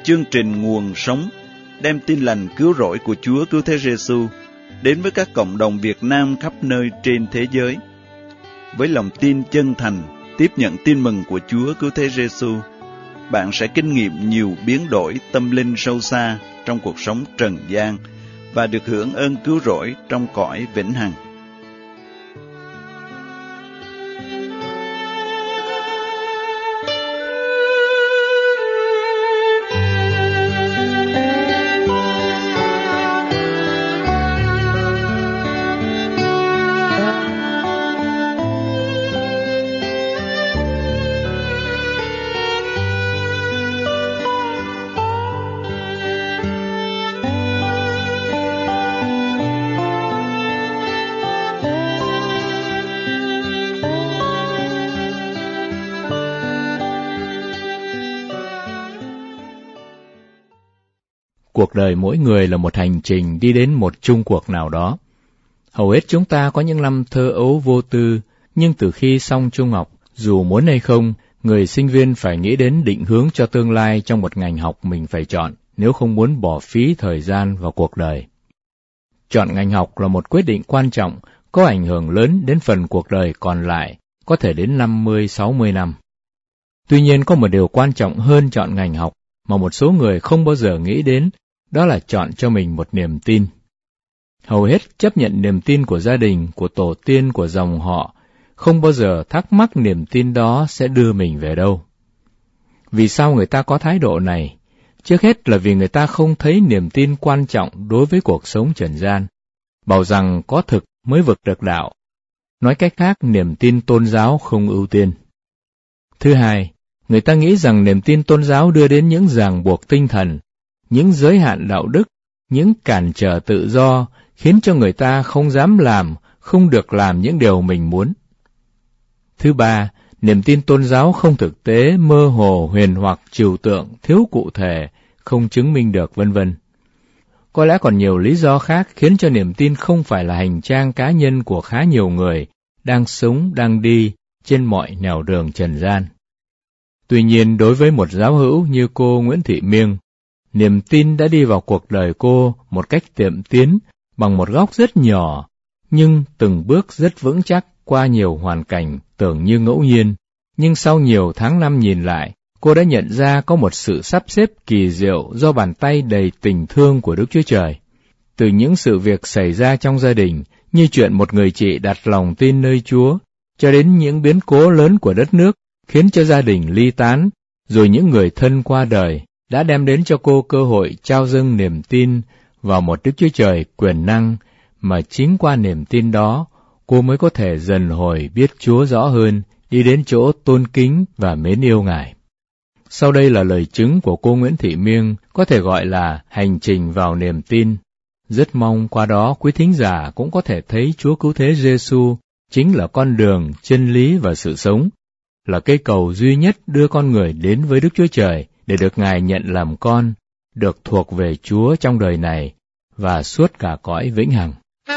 chương trình Nguồn Sống đem tin lành cứu rỗi của Chúa Cứu Thế Giêsu đến với các cộng đồng Việt Nam khắp nơi trên thế giới. Với lòng tin chân thành tiếp nhận tin mừng của Chúa Cứu Thế Giêsu, bạn sẽ kinh nghiệm nhiều biến đổi tâm linh sâu xa trong cuộc sống trần gian và được hưởng ơn cứu rỗi trong cõi vĩnh hằng. Cuộc đời mỗi người là một hành trình đi đến một chung cuộc nào đó. Hầu hết chúng ta có những năm thơ ấu vô tư, nhưng từ khi xong trung học, dù muốn hay không, người sinh viên phải nghĩ đến định hướng cho tương lai trong một ngành học mình phải chọn, nếu không muốn bỏ phí thời gian vào cuộc đời. Chọn ngành học là một quyết định quan trọng, có ảnh hưởng lớn đến phần cuộc đời còn lại, có thể đến 50-60 năm. Tuy nhiên có một điều quan trọng hơn chọn ngành học mà một số người không bao giờ nghĩ đến, đó là chọn cho mình một niềm tin. Hầu hết chấp nhận niềm tin của gia đình, của tổ tiên, của dòng họ, không bao giờ thắc mắc niềm tin đó sẽ đưa mình về đâu. Vì sao người ta có thái độ này? Trước hết là vì người ta không thấy niềm tin quan trọng đối với cuộc sống trần gian, bảo rằng có thực mới vực được đạo. Nói cách khác, niềm tin tôn giáo không ưu tiên. Thứ hai, người ta nghĩ rằng niềm tin tôn giáo đưa đến những ràng buộc tinh thần, những giới hạn đạo đức, những cản trở tự do, khiến cho người ta không dám làm, không được làm những điều mình muốn. Thứ ba, niềm tin tôn giáo không thực tế, mơ hồ, huyền hoặc, trừu tượng, thiếu cụ thể, không chứng minh được, vân vân. Có lẽ còn nhiều lý do khác khiến cho niềm tin không phải là hành trang cá nhân của khá nhiều người đang sống, đang đi trên mọi nẻo đường trần gian. Tuy nhiên, đối với một giáo hữu như cô Nguyễn Thị Miêng, niềm tin đã đi vào cuộc đời cô một cách tiệm tiến, bằng một góc rất nhỏ, nhưng từng bước rất vững chắc qua nhiều hoàn cảnh tưởng như ngẫu nhiên. Nhưng sau nhiều tháng năm nhìn lại, cô đã nhận ra có một sự sắp xếp kỳ diệu do bàn tay đầy tình thương của Đức Chúa Trời. Từ những sự việc xảy ra trong gia đình, như chuyện một người chị đặt lòng tin nơi Chúa, cho đến những biến cố lớn của đất nước, khiến cho gia đình ly tán, rồi những người thân qua đời, đã đem đến cho cô cơ hội trao dâng niềm tin vào một Đức Chúa Trời quyền năng, mà chính qua niềm tin đó, cô mới có thể dần hồi biết Chúa rõ hơn, đi đến chỗ tôn kính và mến yêu Ngài. Sau đây là lời chứng của cô Nguyễn Thị Miêng, có thể gọi là hành trình vào niềm tin. Rất mong qua đó quý thính giả cũng có thể thấy Chúa Cứu Thế Giêsu chính là con đường, chân lý và sự sống, là cây cầu duy nhất đưa con người đến với Đức Chúa Trời để được Ngài nhận làm con, được thuộc về Chúa trong đời này và suốt cả cõi vĩnh hằng.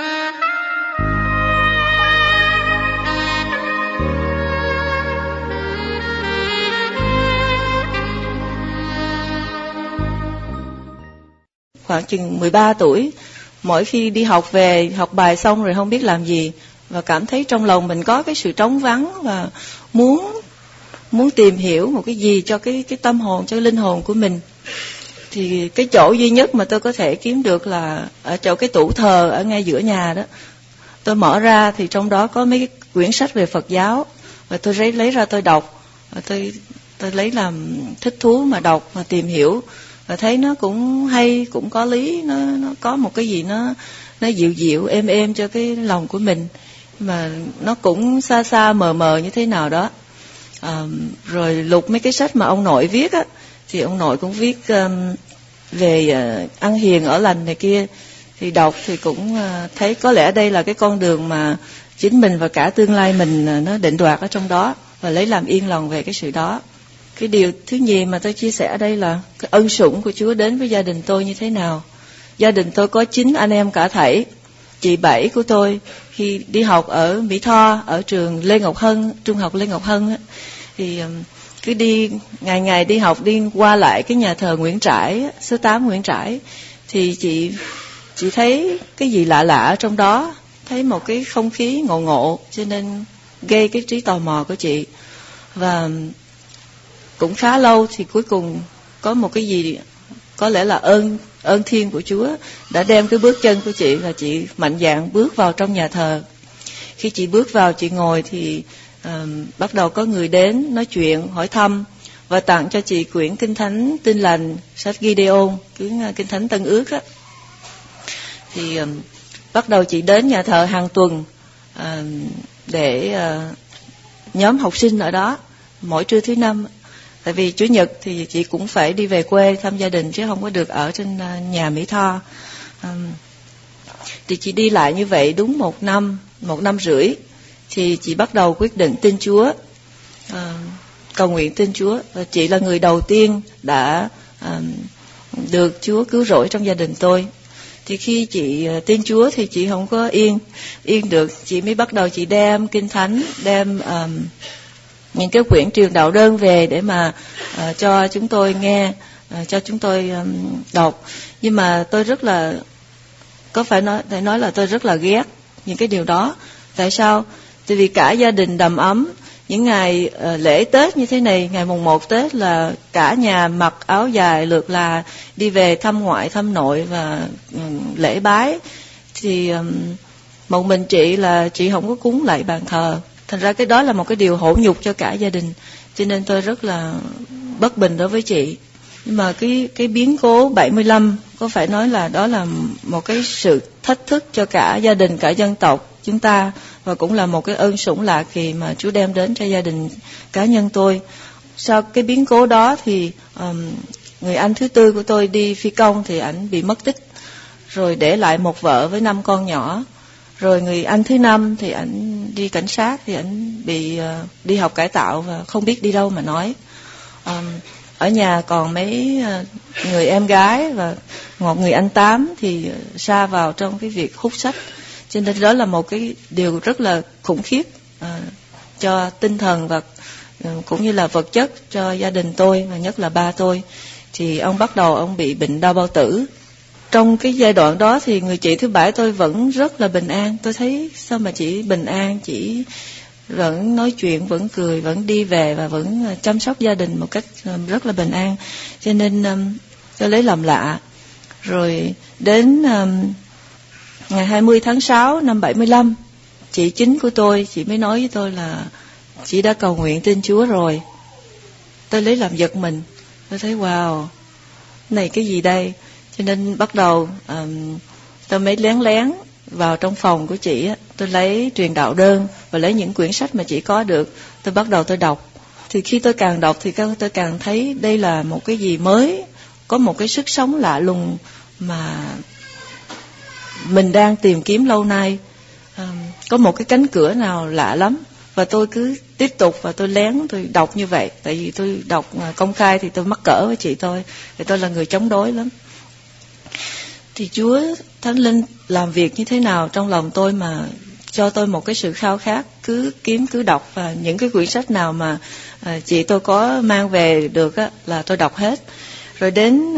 Khoảng chừng 13 tuổi, mỗi khi đi học về, học bài xong rồi không biết làm gì, và cảm thấy trong lòng mình có cái sự trống vắng và muốn tìm hiểu một cái gì cho cái tâm hồn, cho cái linh hồn của mình. Thì cái chỗ duy nhất mà tôi có thể kiếm được là ở chỗ cái tủ thờ ở ngay giữa nhà đó. Tôi mở ra thì trong đó có mấy cái quyển sách về Phật giáo, và tôi lấy ra tôi đọc, và tôi lấy làm thích thú mà đọc mà tìm hiểu, và thấy nó cũng hay, cũng có lý, nó có một cái gì nó dịu dịu êm êm cho cái lòng của mình, mà nó cũng xa xa mờ mờ như thế nào đó. Rồi lục mấy cái sách mà ông nội viết á, thì ông nội cũng viết về ăn hiền ở lành này kia, thì đọc thì cũng thấy có lẽ đây là cái con đường mà chính mình và cả tương lai mình nó định đoạt ở trong đó, và lấy làm yên lòng về cái sự đó. Cái điều thứ nhì mà tôi chia sẻ ở đây là cái ân sủng của Chúa đến với gia đình tôi như thế nào. Gia đình tôi có 9 anh em cả thảy. Chị Bảy của tôi khi đi học ở Mỹ Tho, ở trường Lê Ngọc Hân, trung học Lê Ngọc Hân, thì cứ đi ngày ngày đi học, đi qua lại cái nhà thờ Nguyễn Trãi, số 8 Nguyễn Trãi, thì chị thấy cái gì lạ lạ ở trong đó, thấy một cái không khí ngộ ngộ, cho nên gây cái trí tò mò của chị. Và cũng khá lâu thì cuối cùng có một cái gì có lẽ là ơn thiên của Chúa đã đem cái bước chân của chị, và chị mạnh dạn bước vào trong nhà thờ. Khi chị bước vào, chị ngồi thì bắt đầu có người đến nói chuyện, hỏi thăm và tặng cho chị quyển Kinh Thánh Tin Lành, sách Gideon, quyển Kinh Thánh Tân Ước á. Thì bắt đầu chị đến nhà thờ hàng tuần để nhóm học sinh ở đó mỗi trưa thứ Năm. Tại vì Chủ nhật thì chị cũng phải đi về quê thăm gia đình, chứ không có được ở trên nhà Mỹ Tho. Thì chị đi lại như vậy đúng 1 năm rưỡi, thì chị bắt đầu quyết định tin Chúa, cầu nguyện tin Chúa. Và chị là người đầu tiên đã được Chúa cứu rỗi trong gia đình tôi. Thì khi chị tin Chúa thì chị không có yên được, chị mới bắt đầu chị đem Kinh Thánh, đem những cái quyển truyền đạo đơn về để mà cho chúng tôi nghe, cho chúng tôi đọc. Nhưng mà tôi rất là, phải nói là tôi rất là ghét những cái điều đó. Tại sao? Tại vì cả gia đình đầm ấm, những ngày lễ Tết như thế này, ngày mùng 1 Tết là cả nhà mặc áo dài lượt là đi về thăm ngoại thăm nội và lễ bái. Thì một mình chị là chị không có cúng lại bàn thờ. Thành ra cái đó là một cái điều hổ nhục cho cả gia đình, cho nên tôi rất là bất bình đối với chị. Nhưng mà cái biến cố 75 có phải nói là đó là một cái sự thách thức cho cả gia đình, cả dân tộc chúng ta, và cũng là một cái ơn sủng lạ kỳ mà Chúa đem đến cho gia đình cá nhân tôi. Sau cái biến cố đó thì người anh thứ tư của tôi đi phi công thì ảnh bị mất tích, rồi để lại một vợ với 5 con nhỏ. Rồi người anh thứ 5 thì ảnh đi cảnh sát, thì ảnh bị đi học cải tạo và không biết đi đâu mà nói. Ở nhà còn mấy người em gái và một người anh 8 thì sa vào trong cái việc hút sách. Cho nên đó là một cái điều rất là khủng khiếp cho tinh thần và cũng như là vật chất cho gia đình tôi, và nhất là ba tôi. Thì ông bắt đầu ông bị bệnh đau bao tử. Trong cái giai đoạn đó thì người chị thứ 7 tôi vẫn rất là bình an. Tôi thấy sao mà chị bình an, chị vẫn nói chuyện, vẫn cười, vẫn đi về và vẫn chăm sóc gia đình một cách rất là bình an. Cho nên tôi lấy làm lạ. Rồi đến ngày 20 tháng 6 năm 75, chị chính của tôi, chị mới nói với tôi là chị đã cầu nguyện tin Chúa rồi. Tôi lấy làm giật mình. Tôi thấy wow, này cái gì đây? Cho nên bắt đầu tôi mới lén lén vào trong phòng của chị á, tôi lấy truyền đạo đơn và lấy những quyển sách mà chị có được, tôi bắt đầu tôi đọc. Thì khi tôi càng đọc thì tôi càng thấy đây là một cái gì mới, có một cái sức sống lạ lùng mà mình đang tìm kiếm lâu nay. Có một cái cánh cửa nào lạ lắm, và tôi cứ tiếp tục và tôi lén tôi đọc như vậy. Tại vì tôi đọc công khai thì tôi mắc cỡ với chị tôi, thì tôi là người chống đối lắm. Thì Chúa Thánh Linh làm việc như thế nào trong lòng tôi mà cho tôi một cái sự khao khát cứ kiếm cứ đọc, và những cái quyển sách nào mà chị tôi có mang về được á là tôi đọc hết. Rồi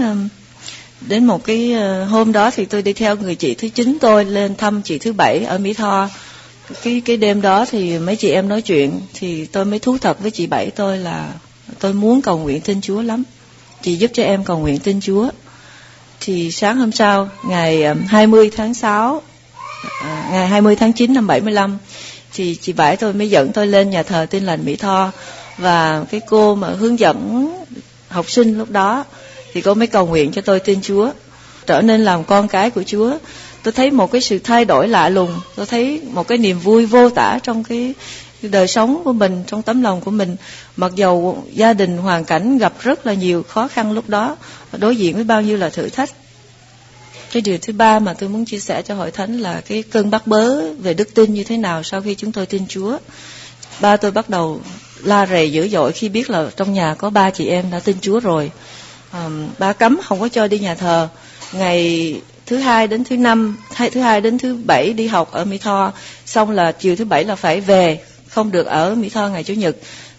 đến một cái hôm đó thì tôi đi theo người chị thứ 9 tôi lên thăm chị thứ 7 ở Mỹ Tho. Cái đêm đó thì mấy chị em nói chuyện, thì tôi mới thú thật với chị 7 tôi là tôi muốn cầu nguyện tin Chúa lắm, chị giúp cho em cầu nguyện tin Chúa. Thì sáng hôm sau, ngày 20 tháng 6, ngày 20 tháng 9 năm 75, thì chị 7 tôi mới dẫn tôi lên nhà thờ Tin Lành Mỹ Tho. Và cái cô mà hướng dẫn học sinh lúc đó thì cô mới cầu nguyện cho tôi tin Chúa, trở nên làm con cái của Chúa. Tôi thấy một cái sự thay đổi lạ lùng, tôi thấy một cái niềm vui vô tả trong cái đời sống của mình, trong tấm lòng của mình. Mặc dầu gia đình hoàn cảnh gặp rất là nhiều khó khăn lúc đó, đối diện với bao nhiêu là thử thách. Cái điều thứ 3 mà tôi muốn chia sẻ cho hội thánh là cái cơn bắt bớ về đức tin như thế nào sau khi chúng tôi tin Chúa. Ba tôi bắt đầu la rầy dữ dội khi biết là trong nhà có 3 chị em đã tin Chúa rồi. Ba cấm không có cho đi nhà thờ. Ngày thứ 2 đến thứ 5, thứ 2 đến thứ 7 đi học ở Mỹ Tho, xong là chiều thứ 7 là phải về, không được ở Mỹ Tho ngày Chủ nhật.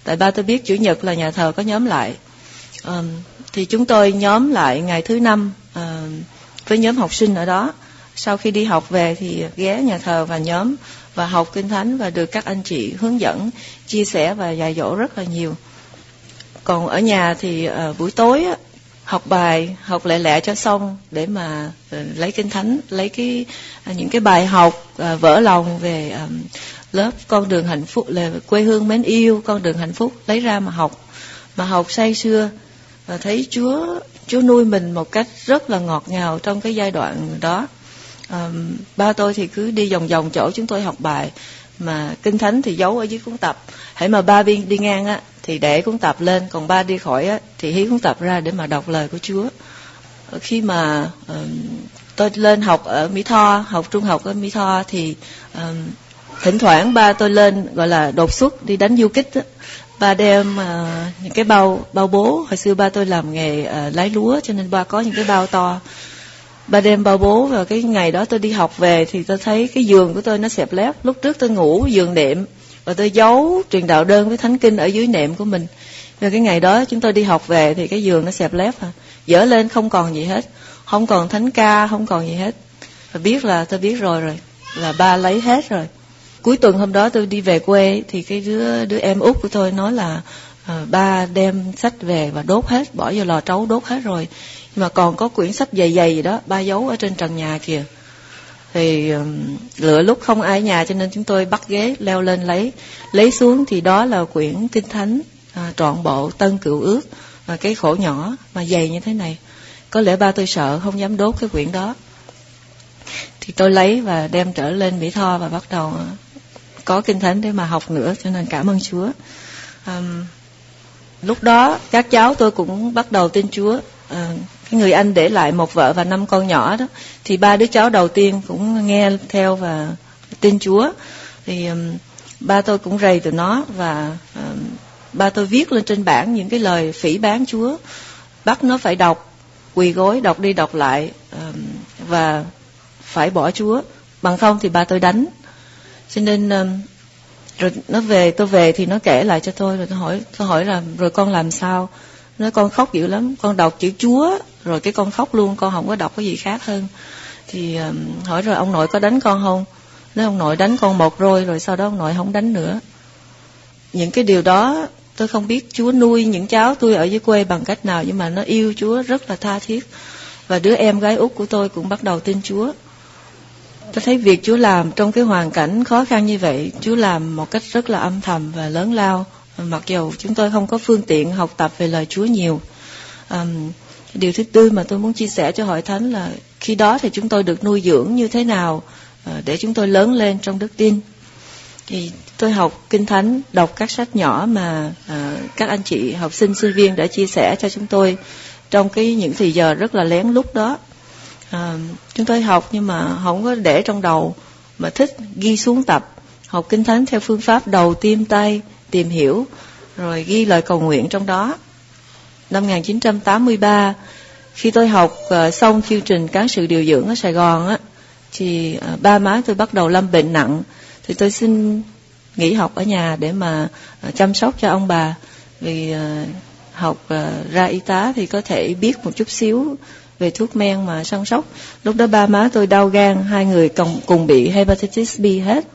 Tại ba tôi biết Chủ nhật là nhà thờ có nhóm lại. Thì chúng tôi nhóm lại ngày thứ Năm với nhóm học sinh ở đó. Sau khi đi học về thì ghé nhà thờ và nhóm và học Kinh Thánh và được các anh chị hướng dẫn, chia sẻ và dạy dỗ rất là nhiều. Còn ở nhà thì buổi tối học bài, học lẹ lẹ cho xong để mà lấy Kinh Thánh, lấy những cái bài học vỡ lòng về lớp Con đường hạnh phúc, là quê hương mến yêu, con đường hạnh phúc, lấy ra mà học say sưa, và thấy Chúa nuôi mình một cách rất là ngọt ngào trong cái giai đoạn đó. Ba tôi thì cứ đi vòng vòng chỗ chúng tôi học bài, mà Kinh Thánh thì giấu ở dưới cuốn tập. Hãy mà ba đi ngang á thì để cuốn tập lên, còn ba đi khỏi á thì hí cuốn tập ra để mà đọc lời của Chúa. Khi mà tôi lên học ở Mỹ Tho, học trung học ở Mỹ Tho thì thỉnh thoảng ba tôi lên gọi là đột xuất đi đánh du kích á. Ba đem những cái bao bố, hồi xưa ba tôi làm nghề lái lúa cho nên ba có những cái bao to. Ba đem bao bố, và cái ngày đó tôi đi học về thì tôi thấy cái giường của tôi nó xẹp lép. Lúc trước tôi ngủ giường nệm và tôi giấu truyền đạo đơn với thánh kinh ở dưới nệm của mình. Và cái ngày đó chúng tôi đi học về thì cái giường nó xẹp lép, dỡ lên không còn gì hết, không còn thánh ca, không còn gì hết. Và tôi biết rồi là ba lấy hết rồi. Cuối tuần hôm đó tôi đi về quê thì cái đứa em út của tôi nói là ba đem sách về và đốt hết, bỏ vô lò trấu đốt hết rồi, nhưng mà còn có quyển sách dày gì đó ba giấu ở trên trần nhà kìa. Thì lựa lúc không ai ở nhà cho nên chúng tôi bắt ghế leo lên lấy xuống, thì đó là quyển Kinh Thánh trọn bộ Tân Cựu Ước, và cái khổ nhỏ mà dày như thế này. Có lẽ ba tôi sợ không dám đốt cái quyển đó, thì tôi lấy và đem trở lên Mỹ Tho và bắt đầu có Kinh Thánh để mà học nữa, cho nên cảm ơn Chúa. Lúc đó các cháu tôi cũng bắt đầu tin Chúa. Cái người anh để lại một vợ và 5 con nhỏ đó, thì 3 đứa cháu đầu tiên cũng nghe theo và tin Chúa. Thì ba tôi cũng rầy tụi nó, và ba tôi viết lên trên bảng những cái lời phỉ báng Chúa, bắt nó phải đọc, quỳ gối đọc đi đọc lại, và phải bỏ Chúa, bằng không thì ba tôi đánh. Cho nên rồi tôi về thì nó kể lại cho tôi, rồi tôi hỏi là rồi con làm sao? Nói con khóc dữ lắm, con đọc chữ Chúa rồi cái con khóc luôn, con không có đọc cái gì khác hơn. Thì hỏi rồi ông nội có đánh con không? Nói ông nội đánh con một rồi sau đó ông nội không đánh nữa. Những cái điều đó tôi không biết Chúa nuôi những cháu tôi ở dưới quê bằng cách nào, nhưng mà nó yêu Chúa rất là tha thiết. Và đứa em gái út của tôi cũng bắt đầu tin Chúa. Tôi thấy việc Chúa làm trong cái hoàn cảnh khó khăn như vậy, Chúa làm một cách rất là âm thầm và lớn lao, mặc dù chúng tôi không có phương tiện học tập về lời Chúa nhiều. Điều thứ tư mà tôi muốn chia sẻ cho hội thánh là khi đó thì chúng tôi được nuôi dưỡng như thế nào để chúng tôi lớn lên trong đức tin. Thì tôi học Kinh Thánh, đọc các sách nhỏ mà các anh chị học sinh sinh viên đã chia sẻ cho chúng tôi trong những thời giờ rất là lén lút đó. Chúng tôi học nhưng mà không có để trong đầu, mà thích ghi xuống tập, học Kinh Thánh theo phương pháp đầu tim tay, tìm hiểu, rồi ghi lời cầu nguyện trong đó. Năm 1983, khi tôi học xong chương trình cán sự điều dưỡng ở Sài Gòn á, thì ba má tôi bắt đầu lâm bệnh nặng, thì tôi xin nghỉ học ở nhà để mà chăm sóc cho ông bà. Vì học ra y tá thì có thể biết một chút xíu về thuốc men mà săn sóc. Lúc đó ba má tôi đau gan, hai người cùng bị hepatitis B hết.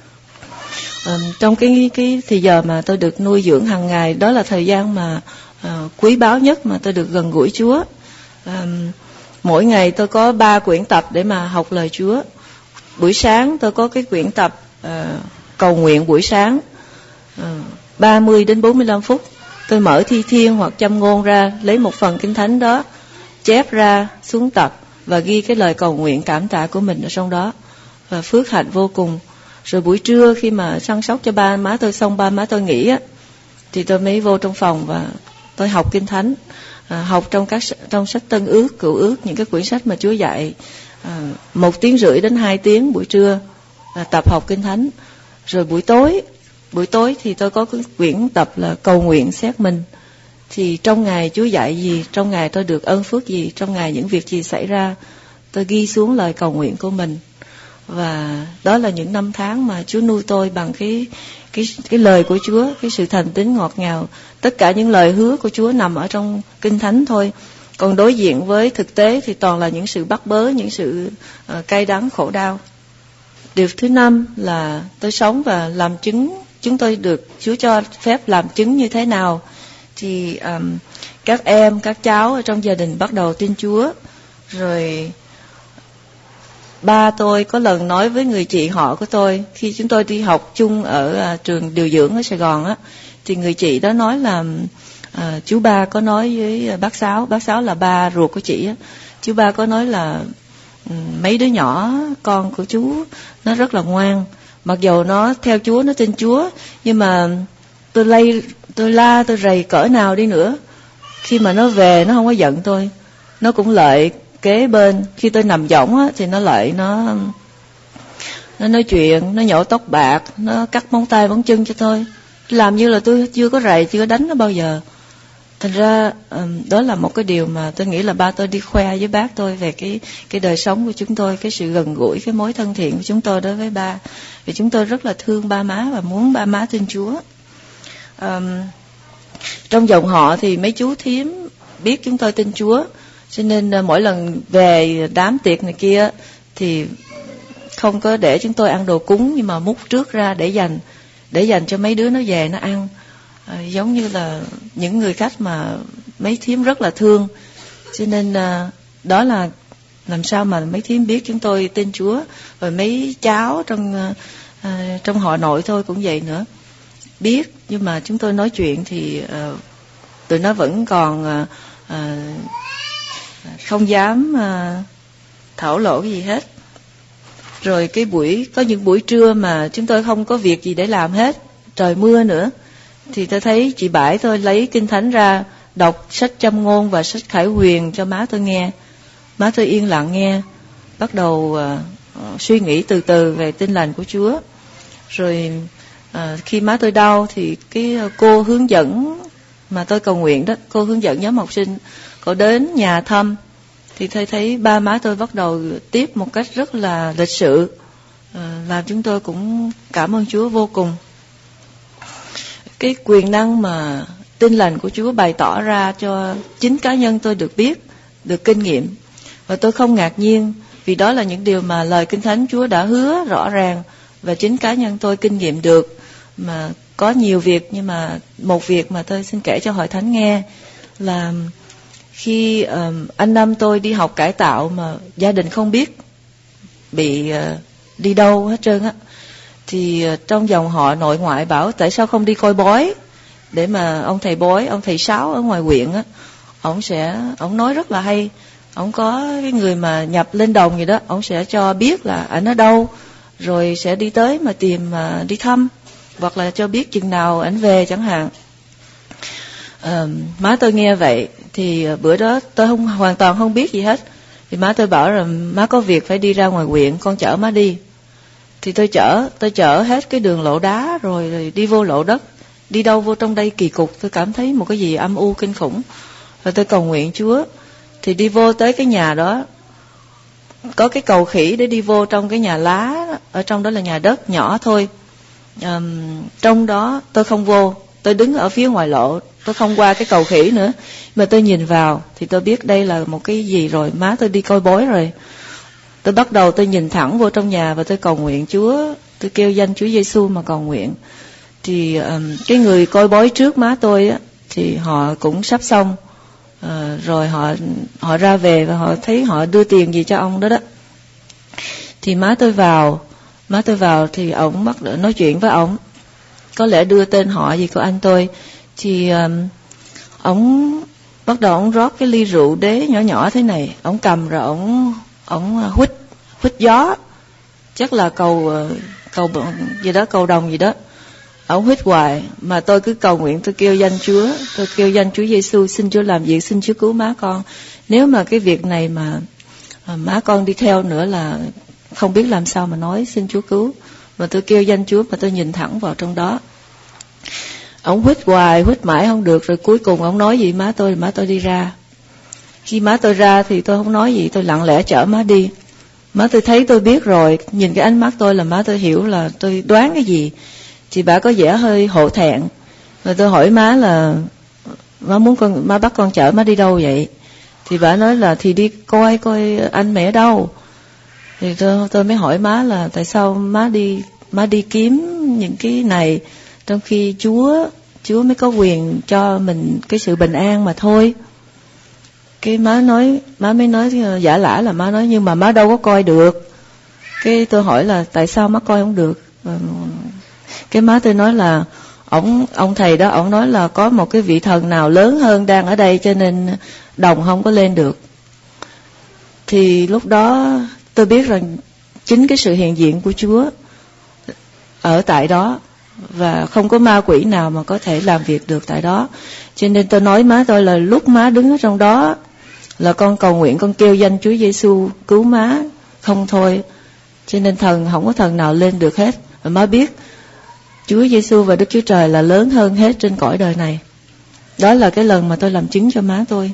Trong cái thời giờ mà tôi được nuôi dưỡng hàng ngày, đó là thời gian mà quý báu nhất mà tôi được gần gũi Chúa. Mỗi ngày tôi có 3 quyển tập để mà học lời Chúa. Buổi sáng tôi có cái quyển tập cầu nguyện buổi sáng, 30 đến 45 phút. Tôi mở thi thiên hoặc châm ngôn ra, lấy một phần Kinh Thánh đó, chép ra xuống tập và ghi cái lời cầu nguyện cảm tạ của mình ở trong đó, và phước hạnh vô cùng. Rồi buổi trưa khi mà săn sóc cho ba má tôi xong, ba má tôi nghỉ á, thì tôi mới vô trong phòng và tôi học Kinh Thánh, học trong sách Tân Ước, Cựu Ước, những cái quyển sách mà Chúa dạy, 1 tiếng rưỡi đến 2 tiếng buổi trưa tập học Kinh Thánh. Rồi buổi tối thì tôi có cái quyển tập là cầu nguyện xét mình. Thì trong ngày Chúa dạy gì, trong ngày tôi được ơn phước gì, trong ngày những việc gì xảy ra, tôi ghi xuống lời cầu nguyện của mình. Và đó là những năm tháng mà Chúa nuôi tôi bằng cái lời của Chúa, cái sự thành tín ngọt ngào. Tất cả những lời hứa của Chúa nằm ở trong Kinh Thánh thôi. Còn đối diện với thực tế thì toàn là những sự bắt bớ, những sự cay đắng khổ đau. Điều thứ 5 là tôi sống và làm chứng. Chúng tôi được Chúa cho phép làm chứng như thế nào? Thì các em, các cháu ở trong gia đình bắt đầu tin Chúa. Rồi ba tôi có lần nói với người chị họ của tôi, khi chúng tôi đi học chung ở trường điều dưỡng ở Sài Gòn á, thì người chị đó nói là chú ba có nói với bác Sáu là ba ruột của chị á, chú ba có nói là mấy đứa nhỏ con của chú nó rất là ngoan, mặc dầu nó theo Chúa, nó tin Chúa, nhưng mà tôi la tôi rầy cỡ nào đi nữa, khi mà nó về nó không có giận tôi, nó cũng lợi kế bên. Khi tôi nằm võng á thì nó lợi, nó nói chuyện, nó nhổ tóc bạc, nó cắt móng tay móng chân cho tôi, làm như là tôi chưa có rầy, chưa có đánh nó bao giờ. Thành ra đó là một cái điều mà tôi nghĩ là ba tôi đi khoe với bác tôi về cái đời sống của chúng tôi, cái sự gần gũi, cái mối thân thiện của chúng tôi đối với ba. Vì chúng tôi rất là thương ba má và muốn ba má tin Chúa. Trong dòng họ thì mấy chú thím biết chúng tôi tin Chúa, cho nên mỗi lần về đám tiệc này kia thì không có để chúng tôi ăn đồ cúng, nhưng mà múc trước ra để dành cho mấy đứa nó về nó ăn. Giống như là những người khách mà mấy thím rất là thương. Cho nên đó là làm sao mà mấy thím biết chúng tôi tin Chúa. Rồi mấy cháu trong họ nội thôi cũng vậy nữa, biết, nhưng mà chúng tôi nói chuyện thì tụi nó vẫn còn không dám thổ lộ cái gì hết. Rồi có những buổi trưa mà chúng tôi không có việc gì để làm hết, trời mưa nữa, thì tôi thấy chị Bãi tôi lấy Kinh Thánh ra đọc sách Châm Ngôn và sách Khải Huyền cho má tôi nghe. Má tôi yên lặng nghe, bắt đầu suy nghĩ từ từ về tin lành của Chúa. Rồi khi má tôi đau thì cái cô hướng dẫn mà tôi cầu nguyện đó, cô hướng dẫn nhóm học sinh, cô đến nhà thăm, thì tôi thấy ba má tôi bắt đầu tiếp một cách rất là lịch sự, làm chúng tôi cũng cảm ơn Chúa vô cùng. Cái quyền năng mà tin lành của Chúa bày tỏ ra cho chính cá nhân tôi được biết, được kinh nghiệm. Và tôi không ngạc nhiên, vì đó là những điều mà lời Kinh Thánh Chúa đã hứa rõ ràng, và chính cá nhân tôi kinh nghiệm được. Mà có nhiều việc, nhưng mà một việc mà tôi xin kể cho hội thánh nghe là khi anh Năm tôi đi học cải tạo mà gia đình không biết bị đi đâu hết trơn á, thì trong dòng họ nội ngoại bảo tại sao không đi coi bói, để mà ông thầy bói, ông thầy Sáu ở ngoài huyện á, ông nói rất là hay. Ông có cái người mà nhập lên đồng gì đó, ông sẽ cho biết là ảnh ở đâu, rồi sẽ đi tới mà tìm, mà đi thăm, hoặc là cho biết chừng nào ảnh về chẳng hạn. Má tôi nghe vậy thì bữa đó tôi hoàn toàn không biết gì hết. Thì má tôi bảo là má có việc phải đi ra ngoài huyện, con chở má đi. Thì tôi chở hết cái đường lộ đá rồi đi vô lộ đất. Đi đâu vô trong đây kỳ cục, tôi cảm thấy một cái gì âm u kinh khủng. Rồi tôi cầu nguyện Chúa. Thì đi vô tới cái nhà đó, có cái cầu khỉ để đi vô trong cái nhà lá, ở trong đó là nhà đất nhỏ thôi. Trong đó tôi không vô, tôi đứng ở phía ngoài lộ, tôi không qua cái cầu khỉ nữa, mà tôi nhìn vào thì tôi biết đây là một cái gì rồi. Má tôi đi coi bói rồi. Tôi bắt đầu tôi nhìn thẳng vô trong nhà và tôi cầu nguyện Chúa, tôi kêu danh Chúa Giêsu mà cầu nguyện. Thì cái người coi bói trước má tôi á, thì họ cũng sắp xong, rồi họ ra về và họ thấy họ đưa tiền gì cho ông đó đó. Thì má tôi vào thì ổng bắt đầu nói chuyện với ổng, có lẽ đưa tên họ gì của anh tôi. Thì ổng bắt đầu ổng rót cái ly rượu đế nhỏ nhỏ thế này, ổng cầm rồi ổng huýt gió, chắc là cầu gì đó, cầu đồng gì đó. Ổng huýt hoài mà tôi cứ cầu nguyện, tôi kêu danh Chúa, tôi kêu danh Chúa Giêsu, xin Chúa làm việc, xin Chúa cứu má con. Nếu mà cái việc này mà má con đi theo nữa là không biết làm sao mà nói, xin Chúa cứu. Mà tôi kêu danh Chúa mà tôi nhìn thẳng vào trong đó. Ổng huýt hoài, huýt mãi không được, rồi cuối cùng ổng nói gì má tôi đi ra. Khi má tôi ra thì tôi không nói gì, tôi lặng lẽ chở má đi. Má tôi thấy tôi biết rồi, nhìn cái ánh mắt tôi là má tôi hiểu là tôi đoán cái gì. thì bà có vẻ hơi hổ thẹn. Rồi tôi hỏi má là má bắt con chở má đi đâu vậy? Thì bà nói là thì đi coi anh mẹ đâu. Thì tôi mới hỏi má là tại sao má đi kiếm những cái này trong khi Chúa mới có quyền cho mình cái sự bình an mà thôi. Cái má mới nói giả lả là má nói nhưng mà má đâu có coi được. Cái tôi hỏi là tại sao má coi không được? Cái má tôi nói là ông thầy đó, ông nói là có một cái vị thần nào lớn hơn đang ở đây cho nên đồng không có lên được. Thì lúc đó tôi biết rằng chính cái sự hiện diện của Chúa ở tại đó, và không có ma quỷ nào mà có thể làm việc được tại đó. Cho nên tôi nói má tôi là lúc má đứng ở trong đó là con cầu nguyện, con kêu danh Chúa Giêsu cứu má không thôi. Cho nên không có thần nào lên được hết. Và má biết Chúa Giêsu và Đức Chúa Trời là lớn hơn hết trên cõi đời này. Đó là cái lần mà tôi làm chứng cho má tôi.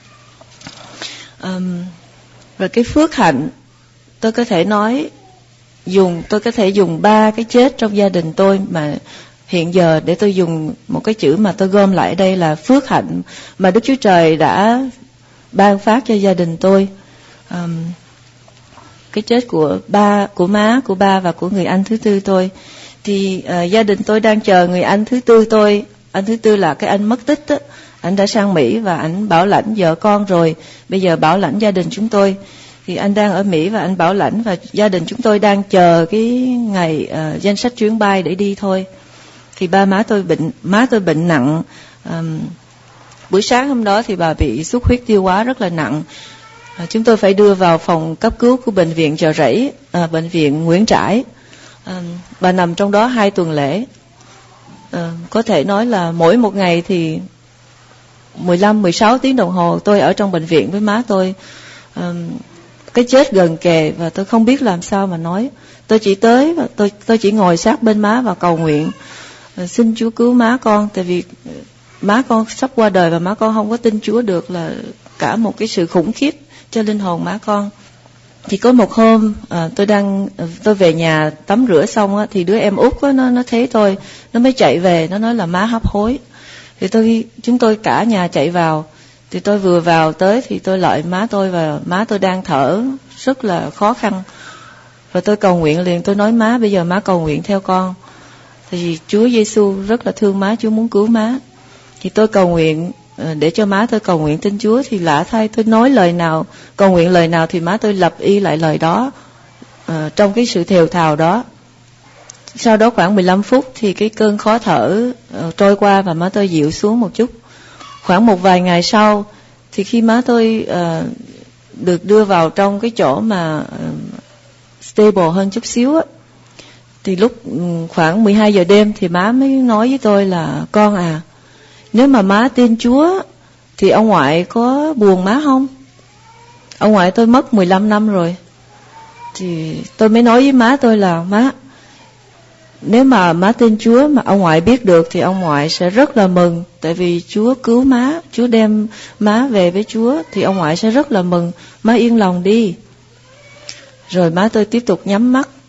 Và cái phước hạnh tôi có thể nói tôi có thể dùng 3 cái chết trong gia đình tôi mà hiện giờ để tôi dùng một cái chữ mà tôi gom lại đây là phước hạnh mà Đức Chúa Trời đã ban phát cho gia đình tôi. Cái chết của má, của ba và của người anh thứ tư tôi. Thì gia đình tôi đang chờ người anh thứ tư tôi. Anh thứ tư là cái anh mất tích á. Anh đã sang Mỹ và anh bảo lãnh vợ con rồi. Bây giờ bảo lãnh gia đình chúng tôi. Thì anh đang ở Mỹ và anh bảo lãnh, và gia đình chúng tôi đang chờ cái ngày danh sách chuyến bay để đi thôi. Thì má tôi bệnh nặng. Buổi sáng hôm đó thì bà bị xuất huyết tiêu hóa rất là nặng. Chúng tôi phải đưa vào phòng cấp cứu của bệnh viện Chợ Rẫy, bệnh viện Nguyễn Trãi. Bà nằm trong đó 2 tuần lễ. Có thể nói là mỗi một ngày thì 15-16 tiếng đồng hồ tôi ở trong bệnh viện với má tôi. Cái chết gần kề và tôi không biết làm sao mà nói. Tôi chỉ tới và tôi chỉ ngồi sát bên má và cầu nguyện xin Chúa cứu má con, tại vì má con sắp qua đời và má con không có tin Chúa được, là cả một cái sự khủng khiếp cho linh hồn má con. Thì có một hôm tôi về nhà tắm rửa xong á, thì đứa em út á, nó thấy tôi, nó mới chạy về, nó nói là má hấp hối. Thì chúng tôi cả nhà chạy vào. Thì tôi vừa vào tới thì tôi lợi má tôi, và má tôi đang thở rất là khó khăn. Và tôi cầu nguyện liền, tôi nói má bây giờ má cầu nguyện theo con. Thì Chúa Giêsu rất là thương má, Chúa muốn cứu má. Thì tôi cầu nguyện để cho má tôi cầu nguyện tin Chúa. Thì lạ thay, tôi nói lời nào, cầu nguyện lời nào thì má tôi lập y lại lời đó trong cái sự thều thào đó. Sau đó khoảng 15 phút thì cái cơn khó thở trôi qua và má tôi dịu xuống một chút. Khoảng một vài ngày sau thì khi má tôi được đưa vào trong cái chỗ mà stable hơn chút xíu á, thì lúc khoảng 12 giờ đêm thì má mới nói với tôi là con à, nếu mà má tin Chúa thì ông ngoại có buồn má không? Ông ngoại tôi mất 15 năm rồi. Thì tôi mới nói với má tôi là má, nếu mà má tin Chúa mà ông ngoại biết được thì ông ngoại sẽ rất là mừng. Tại vì Chúa cứu má, Chúa đem má về với Chúa thì ông ngoại sẽ rất là mừng. Má yên lòng đi. Rồi má tôi tiếp tục nhắm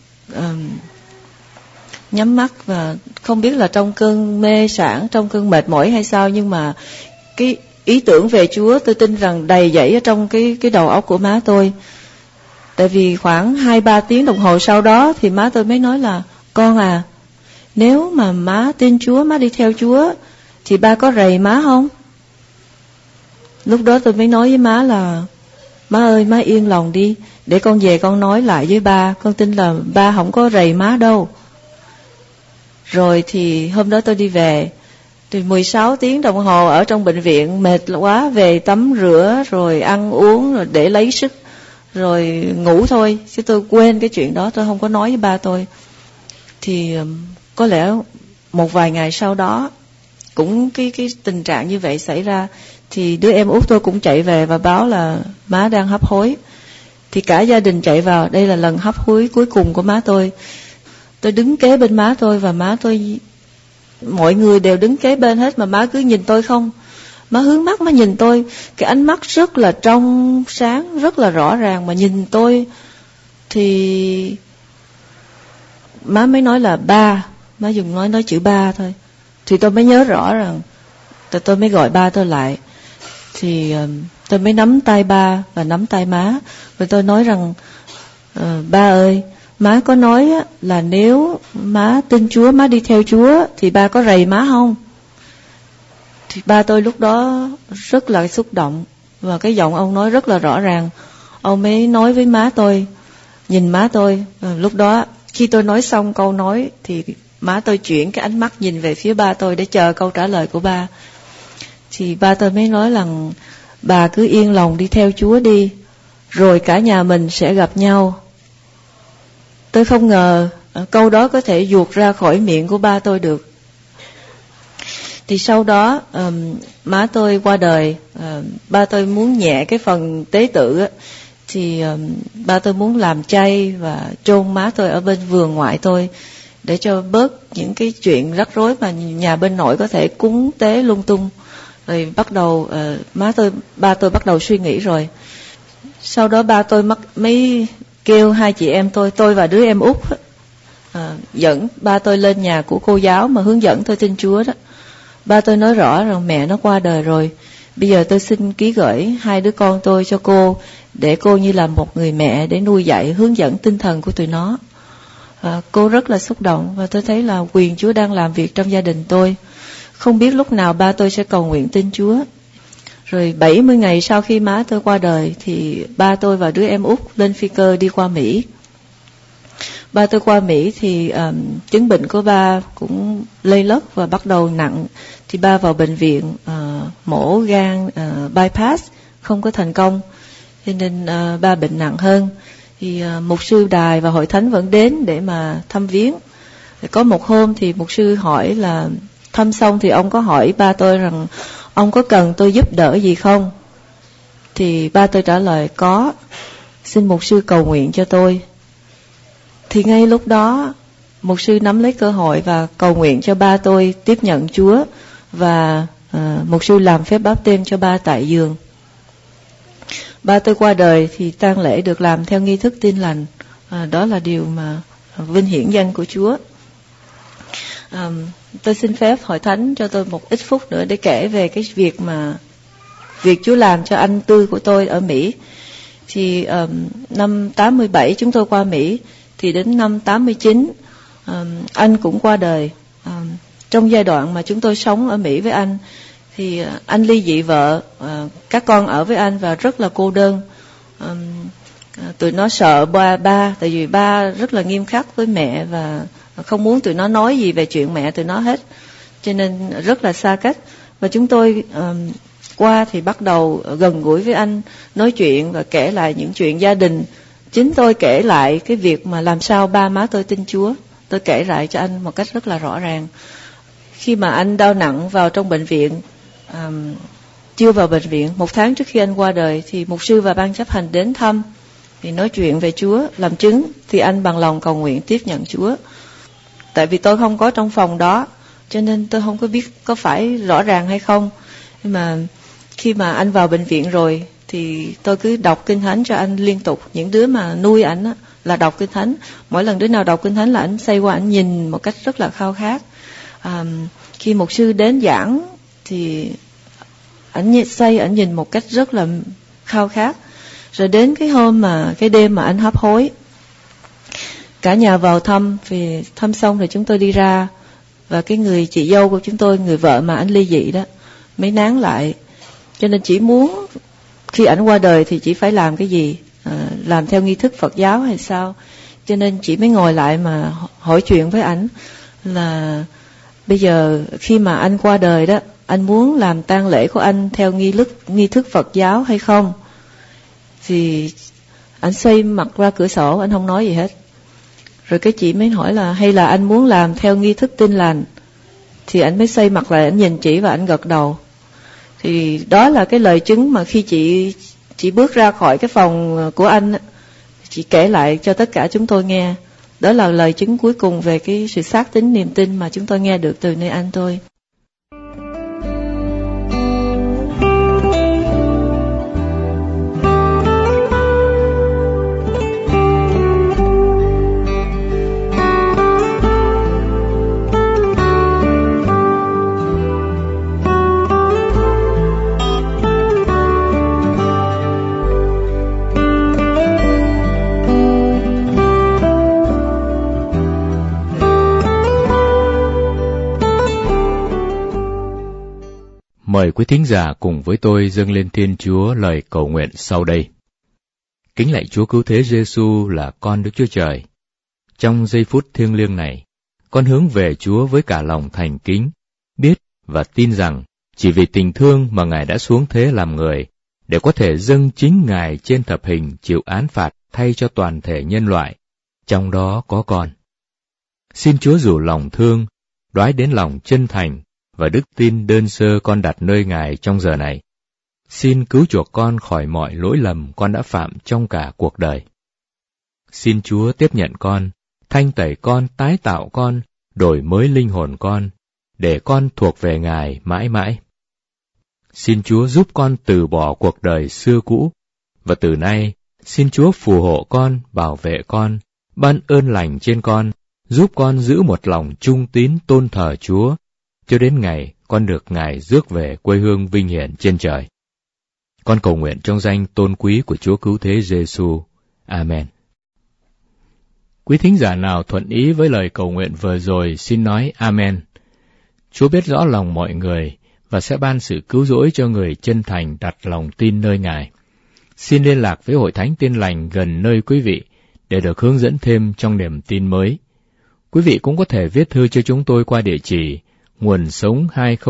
mắt và không biết là trong cơn mê sảng, trong cơn mệt mỏi hay sao, nhưng mà cái ý tưởng về Chúa tôi tin rằng đầy dẫy ở trong cái đầu óc của má tôi. Tại vì khoảng 2-3 tiếng đồng hồ sau đó thì má tôi mới nói là con à, nếu mà má tin Chúa, má đi theo Chúa thì ba có rầy má không? Lúc đó tôi mới nói với má là má ơi, má yên lòng đi, để con về con nói lại với ba, con tin là ba không có rầy má đâu. Rồi thì hôm đó tôi đi về, thì 16 tiếng đồng hồ ở trong bệnh viện mệt quá, về tắm rửa rồi ăn uống rồi để lấy sức rồi ngủ thôi, chứ tôi quên cái chuyện đó, tôi không có nói với ba tôi. Thì có lẽ một vài ngày sau đó cũng cái tình trạng như vậy xảy ra, thì đứa em út tôi cũng chạy về và báo là má đang hấp hối. Thì cả gia đình chạy vào, đây là lần hấp hối cuối cùng của má tôi. Tôi đứng kế bên má tôi và má tôi, mọi người đều đứng kế bên hết mà má cứ nhìn tôi không. Má hướng mắt, má nhìn tôi, cái ánh mắt rất là trong sáng, rất là rõ ràng mà nhìn tôi. Thì má mới nói là ba, má dùng nói chữ ba thôi. Thì tôi mới nhớ rõ rằng, tôi mới gọi ba tôi lại. Thì tôi mới nắm tay ba và nắm tay má. Và tôi nói rằng, ba ơi, má có nói là nếu má tin Chúa, má đi theo Chúa, thì ba có rầy má không? Thì ba tôi lúc đó rất là xúc động. Và cái giọng ông nói rất là rõ ràng. Ông mới nói với má tôi, nhìn má tôi. Lúc đó khi tôi nói xong câu nói thì má tôi chuyển cái ánh mắt nhìn về phía ba tôi để chờ câu trả lời của ba. Thì ba tôi mới nói rằng, bà cứ yên lòng đi theo Chúa đi, rồi cả nhà mình sẽ gặp nhau. Tôi không ngờ câu đó có thể vuột ra khỏi miệng của ba tôi được. Thì sau đó má tôi qua đời, ba tôi muốn nhẹ cái phần tế tự á, thì ba tôi muốn làm chay và chôn má tôi ở bên vườn ngoại tôi, để cho bớt những cái chuyện rắc rối mà nhà bên nội có thể cúng tế lung tung. Rồi bắt đầu ba tôi bắt đầu suy nghĩ rồi. Sau đó ba tôi mới kêu hai chị em tôi và đứa em út dẫn ba tôi lên nhà của cô giáo mà hướng dẫn tôi tin Chúa đó. Ba tôi nói rõ rằng mẹ nó qua đời rồi, bây giờ tôi xin ký gửi hai đứa con tôi cho cô, để cô như là một người mẹ để nuôi dạy, hướng dẫn tinh thần của tụi nó. Cô rất là xúc động, và tôi thấy là quyền Chúa đang làm việc trong gia đình tôi. Không biết lúc nào ba tôi sẽ cầu nguyện tin Chúa. Rồi 70 ngày sau khi má tôi qua đời, thì ba tôi và đứa em út lên phi cơ đi qua Mỹ. Ba tôi qua Mỹ thì chứng bệnh của ba cũng lây lất và bắt đầu nặng. Thì ba vào bệnh viện mổ gan bypass không có thành công, cho nên ba bệnh nặng hơn. Thì mục sư đài và hội thánh vẫn đến để mà thăm viếng. Có một hôm thì mục sư hỏi là, thăm xong thì ông có hỏi ba tôi rằng, ông có cần tôi giúp đỡ gì không? Thì ba tôi trả lời, có, xin mục sư cầu nguyện cho tôi. Thì ngay lúc đó mục sư nắm lấy cơ hội và cầu nguyện cho ba tôi tiếp nhận Chúa, và mục sư làm phép báp têm cho ba tại giường. Ba tôi qua đời thì tang lễ được làm theo nghi thức tin lành. Đó là điều mà vinh hiển danh của Chúa. Tôi xin phép hội thánh cho tôi một ít phút nữa để kể về cái việc Chúa làm cho anh Tư của tôi ở Mỹ. Thì năm 87 chúng tôi qua Mỹ, thì đến năm 89 anh cũng qua đời. Trong giai đoạn mà chúng tôi sống ở Mỹ với anh, thì anh ly dị vợ, các con ở với anh và rất là cô đơn. Tụi nó sợ ba, tại vì ba rất là nghiêm khắc với mẹ và không muốn tụi nó nói gì về chuyện mẹ tụi nó hết, cho nên rất là xa cách. Và chúng tôi qua thì bắt đầu gần gũi với anh, nói chuyện và kể lại những chuyện gia đình. Chính tôi kể lại cái việc mà làm sao ba má tôi tin Chúa. Tôi kể lại cho anh một cách rất là rõ ràng. Khi mà anh đau nặng vào trong bệnh viện, chưa vào bệnh viện, 1 tháng trước khi anh qua đời, thì mục sư và ban chấp hành đến thăm, thì nói chuyện về Chúa, làm chứng. Thì anh bằng lòng cầu nguyện tiếp nhận Chúa. Tại vì tôi không có trong phòng đó, cho nên tôi không có biết có phải rõ ràng hay không. Nhưng mà khi mà anh vào bệnh viện rồi, thì tôi cứ đọc Kinh Thánh cho anh liên tục. Những đứa mà nuôi ảnh á, là đọc Kinh Thánh. Mỗi lần đứa nào đọc Kinh Thánh là ảnh xoay qua ảnh nhìn một cách rất là khao khát. Khi mục sư đến giảng thì ảnh nhìn một cách rất là khao khát. Rồi đến cái hôm mà cái đêm mà anh hấp hối, cả nhà vào thăm, vì thăm xong rồi chúng tôi đi ra, và cái người chị dâu của chúng tôi, người vợ mà anh ly dị đó, mới nán lại. Cho nên chỉ muốn khi ảnh qua đời thì chỉ phải làm cái gì, làm theo nghi thức Phật giáo hay sao. Cho nên chị mới ngồi lại mà hỏi chuyện với ảnh là bây giờ khi mà anh qua đời đó, anh muốn làm tang lễ của anh theo nghi thức Phật giáo hay không? Thì anh xoay mặt ra cửa sổ, anh không nói gì hết. Rồi cái chị mới hỏi là hay là anh muốn làm theo nghi thức tin lành? Thì anh mới xoay mặt lại, anh nhìn chị và anh gật đầu. Thì đó là cái lời chứng mà khi chị bước ra khỏi cái phòng của anh, chị kể lại cho tất cả chúng tôi nghe. Đó là lời chứng cuối cùng về cái sự xác tín niềm tin mà chúng tôi nghe được từ nơi anh tôi. Mời quý thính giả cùng với tôi dâng lên Thiên Chúa lời cầu nguyện sau đây. Kính lạy Chúa Cứu Thế Giêsu là con Đức Chúa Trời. Trong giây phút thiêng liêng này, con hướng về Chúa với cả lòng thành kính, biết và tin rằng chỉ vì tình thương mà Ngài đã xuống thế làm người, để có thể dâng chính Ngài trên thập hình chịu án phạt thay cho toàn thể nhân loại, trong đó có con. Xin Chúa rủ lòng thương, đoái đến lòng chân thành và đức tin đơn sơ con đặt nơi Ngài trong giờ này. Xin cứu chuộc con khỏi mọi lỗi lầm con đã phạm trong cả cuộc đời. Xin Chúa tiếp nhận con, thanh tẩy con, tái tạo con, đổi mới linh hồn con, để con thuộc về Ngài mãi mãi. Xin Chúa giúp con từ bỏ cuộc đời xưa cũ, và từ nay, xin Chúa phù hộ con, bảo vệ con, ban ơn lành trên con, giúp con giữ một lòng trung tín tôn thờ Chúa, cho đến ngày con được Ngài rước về quê hương vinh hiển trên trời. Con cầu nguyện trong danh tôn quý của Chúa Cứu Thế Giêsu. Amen. Quý thính giả nào thuận ý với lời cầu nguyện vừa rồi xin nói Amen. Chúa biết rõ lòng mọi người và sẽ ban sự cứu rỗi cho người chân thành đặt lòng tin nơi Ngài. Xin liên lạc với Hội Thánh Tin Lành gần nơi quý vị để được hướng dẫn thêm trong niềm tin mới. Quý vị cũng có thể viết thư cho chúng tôi qua địa chỉ nguồn sống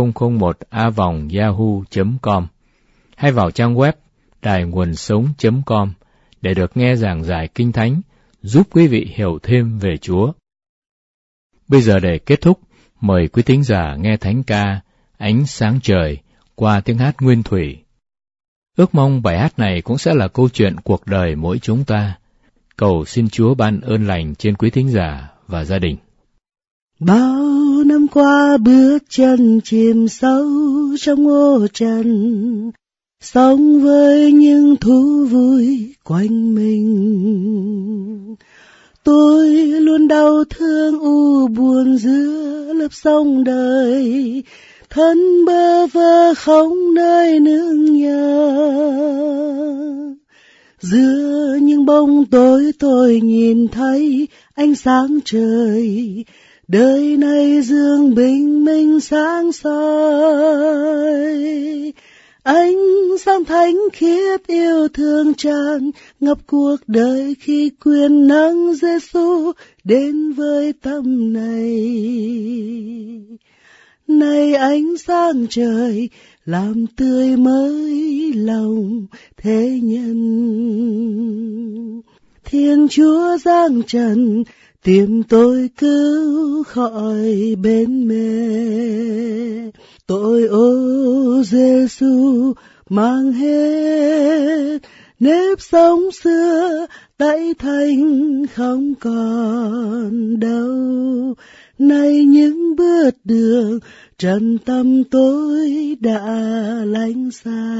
2001a@yahoo.com hay vào trang web đài nguồn sống.com để được nghe giảng giải Kinh Thánh, giúp quý vị hiểu thêm về Chúa. Bây giờ để kết thúc, mời quý thính giả nghe thánh ca Ánh Sáng Trời qua tiếng hát nguyên thủy. Ước mong bài hát này cũng sẽ là câu chuyện cuộc đời mỗi chúng ta. Cầu xin Chúa ban ơn lành trên quý thính giả và gia đình. Bao năm qua bước chân chìm sâu trong ô trần, sống với những thú vui quanh mình. Tôi luôn đau thương u buồn giữa lớp sông đời, thân bơ vơ không nơi nương nhờ. Giữa những bóng tối tôi nhìn thấy ánh sáng trời, đời này dương bình minh sáng soi. Ánh sáng thánh khiết yêu thương tràn ngập cuộc đời khi quyền năng Giêsu đến với tâm này. Này ánh sáng trời làm tươi mới lòng thế nhân. Thiên Chúa giáng trần tìm tôi cứu khỏi bên mê. Tội ô Giêsu mang hết nếp sống xưa, tẩy thành không còn đâu. Nay những bước đường trần tâm tôi đã lánh xa.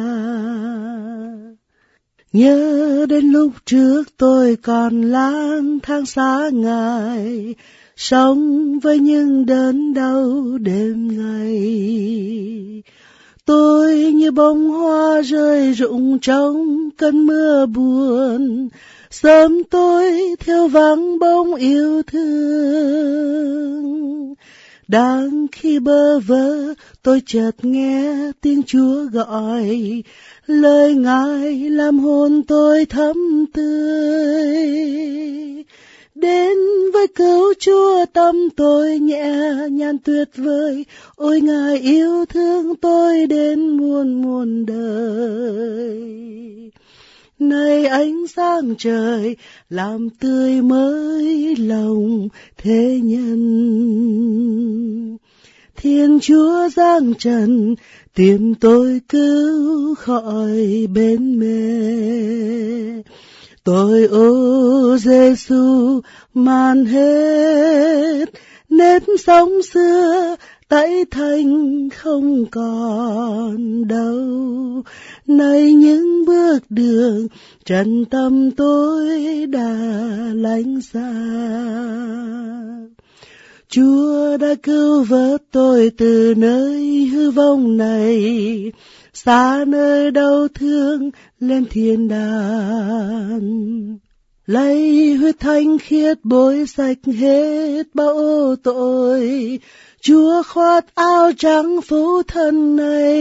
Nhớ đến lúc trước tôi còn lang thang xa Ngài, sống với những đớn đau đêm ngày. Tôi như bông hoa rơi rụng trong cơn mưa buồn, sớm tôi theo vắng bóng yêu thương. Đang khi bơ vơ tôi chợt nghe tiếng Chúa gọi, lời Ngài làm hồn tôi thấm tươi. Đến với cứu Chúa tâm tôi nhẹ nhàng tuyệt vời, ôi Ngài yêu thương tôi đến muôn muôn đời. Này ánh sáng trời làm tươi mới lòng thế nhân. Thiên Chúa giáng trần tìm tôi cứu khỏi bên mê. Tôi ô Giêsu man hết nếp sống xưa, tẩy thành không còn đâu. Nay những bước đường trần tâm tôi đã lánh xa. Chúa đã cứu vớt tôi từ nơi hư vong này, xa nơi đau thương lên thiên đàng. lấy huyết thanh khiết bôi sạch hết bao ô tội. Chúa khoác áo trắng phẫu thân này,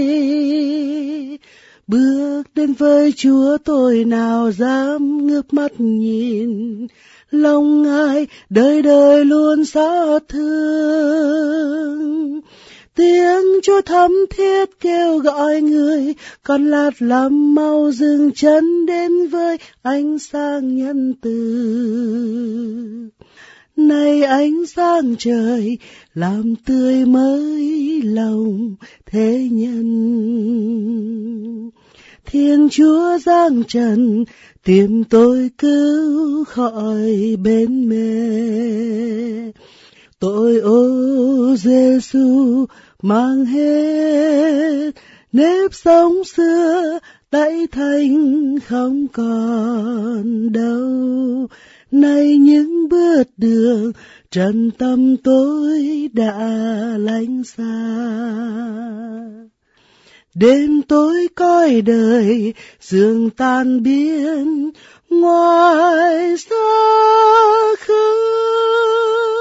bước đến với Chúa tôi nào dám ngước mắt nhìn. Lòng Ngài đời đời luôn xót thương. Tiếng Chúa thắm thiết kêu gọi người, con lạt làm mau dừng chân đến với ánh sáng nhân từ. Này ánh sáng trời làm tươi mới lòng thế nhân. Thiên Chúa giáng trần tìm tôi cứu khỏi bên mê. Tôi ô Giêsu mang hết nếp sống xưa đẩy thành không còn đâu. Nay những bước đường trần tâm tôi đã lánh xa. Đêm tối cõi đời sương tan biến ngoài xa khơi.